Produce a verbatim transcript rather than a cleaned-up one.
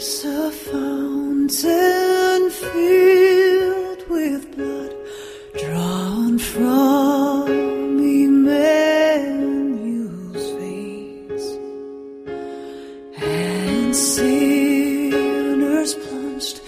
There's a fountain filled with blood drawn from Emmanuel's veins, and sinners plunged